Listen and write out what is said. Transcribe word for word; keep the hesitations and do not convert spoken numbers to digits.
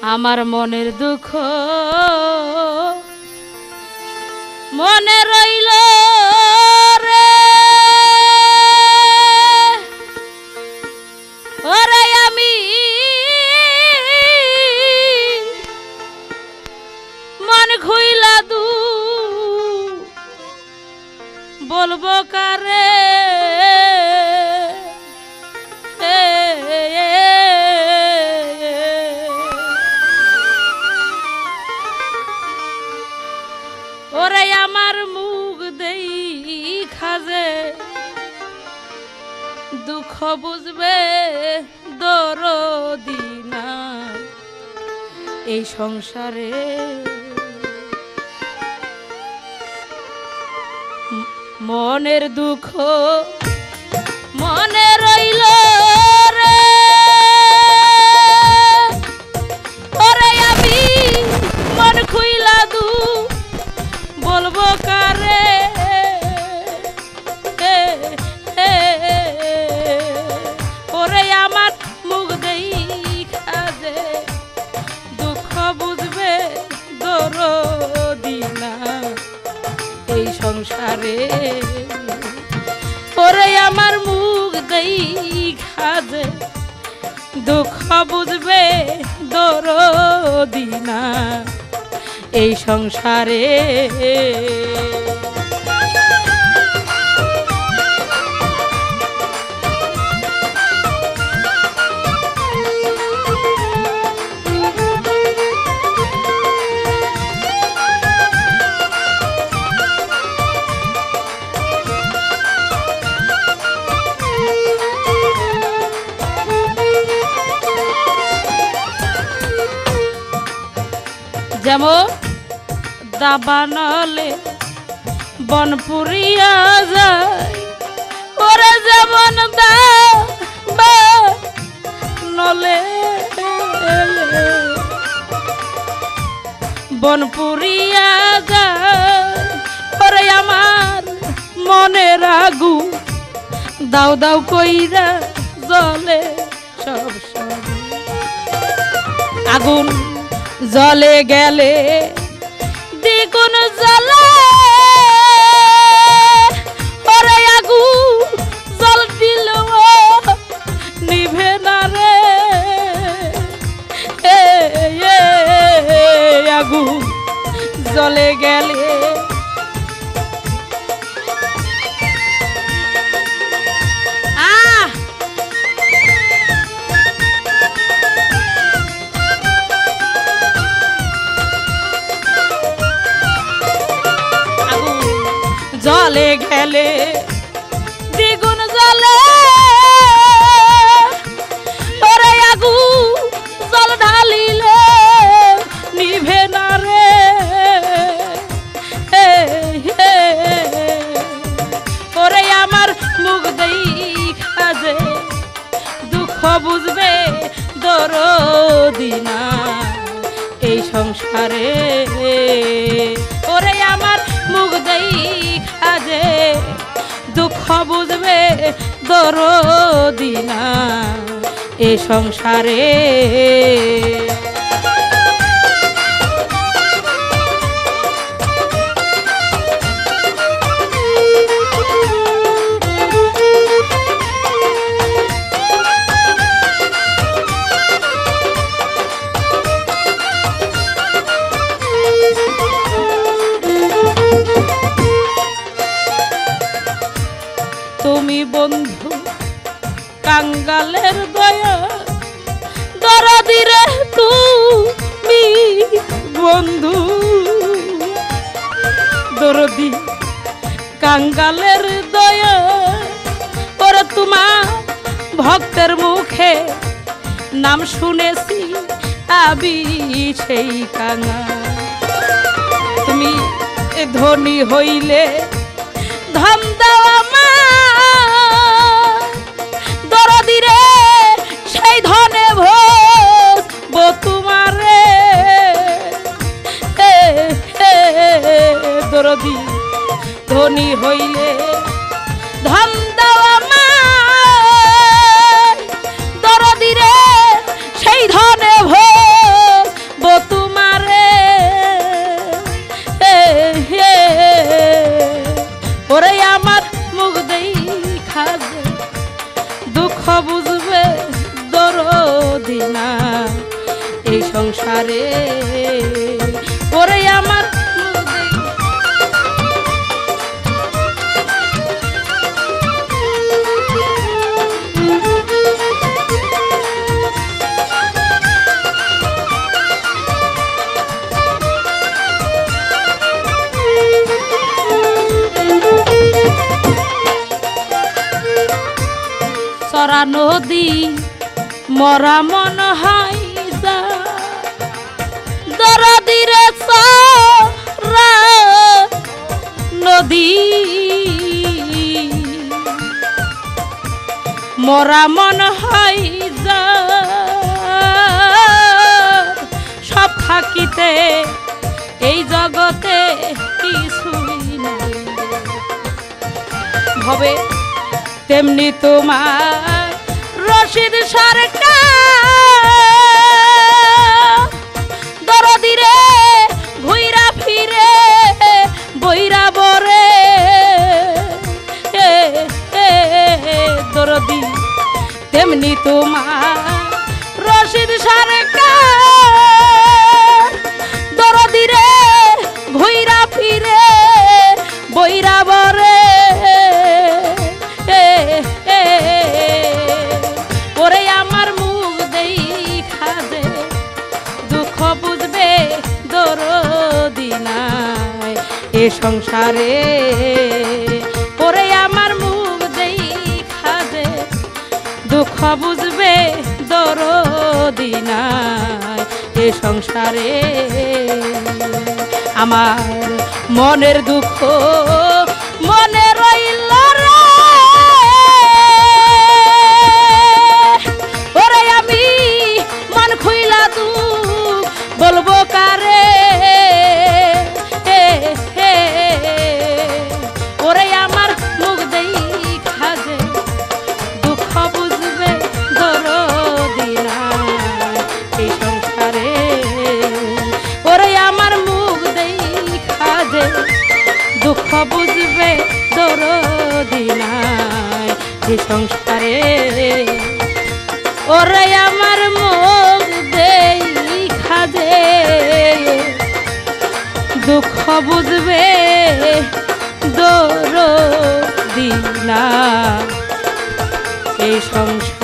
আমার মনের দুঃখ মনে রইল রে, ওরে আমি মন খুইলা দু বলবো কারে, ওরে আমার মুখ দেখা যে দুঃখ বুঝবে দরদি না এই সংসারে। মনের দুঃখ মনে রইল রে, ওরে আমি মন খুইলা দু বলবো কারে, ওরে আমার মুখ দেখা যে দুঃখ বুঝবে দরদি না এই সংসারে। ওরে আমার মুখ দেখা যে দুঃখ বুঝবে দরদি না এই সংসারে। যেমন দাবানলে বন পুরিয়া যায়, ওরে যেমন দাবানলে বন পুরিয়া যায়, ওরে আমার মনের আগুন দাও দাও কইরা জ্বলে সব সব। আগুন জ্বলে গেলে দ্বিগুণ জ্বলে, ওরে আগুন জল দিল নিভে না রে, আগুন জ্বলে গেলে জলে গেলে দ্বিগুণ জলে, ওরে আগুন জল ঢালিলে নিভে না রে, ওরে আমার মুখ দেখা যে দুঃখ বুঝবে দরদি না এই সংসারে। ওরে আমার মুখ দেখা যে দুঃখ বুঝবে দরদি না এই সংসারে। তুমি বন্ধু কাঙ্গালের দয়া দরদি রে, তুমি বন্ধু দরদি কাঙ্গালের দয়া, ওরে তোমার ভক্তের মুখে নাম শুনেছি আবি সেই কাঙ্গা। তুমি ধনী হইলে ধন দাও আমার দরদি রে, সেই ধনে ভোজবো তোমারে, দরদি ধনী হইলে ধন দাও আমার দরদি রে, সেই ধনে ভোজ দুঃখ বুঝবে দরদি না এই সংসারে ওরে আমার সরা নদী মরা মন হয় দরদিরে সরা নদী মরা মন হয় সব থাকিতে এই জগতে কিছুই নাই হবে তেমনি তোমার রশিদ সরকার দরদিরে ঘুইরা ফিরে বইরা বরে দরদি তেমনি তোমার রশিদ সরকার দরদিরে ঘুইরা ফিরে বইরা বরে ওরে আমার মুখ দেখা দে দুঃখ বুঝবে দরদি নাই এ সংসারে ওরে আমার মুখ দেখা দে দুঃখ বুঝবে দরদি নাই এ সংসারে আমার মনের দুঃখ মনে রইল রে ওরে আমি মন খুইলা দুঃখ বলবো কারে ওরে আমার মুখ দেখা দে দুঃখ বুঝবে দরদি নাই এই সংসারে ওরে আমার মুখ দেখা দে দুঃখ বুঝবে দরদি নাই এই সংসারে ওরে আমার মুখ দেখা দে দুঃখ বুঝবে দরদি নাই এই সংসারে।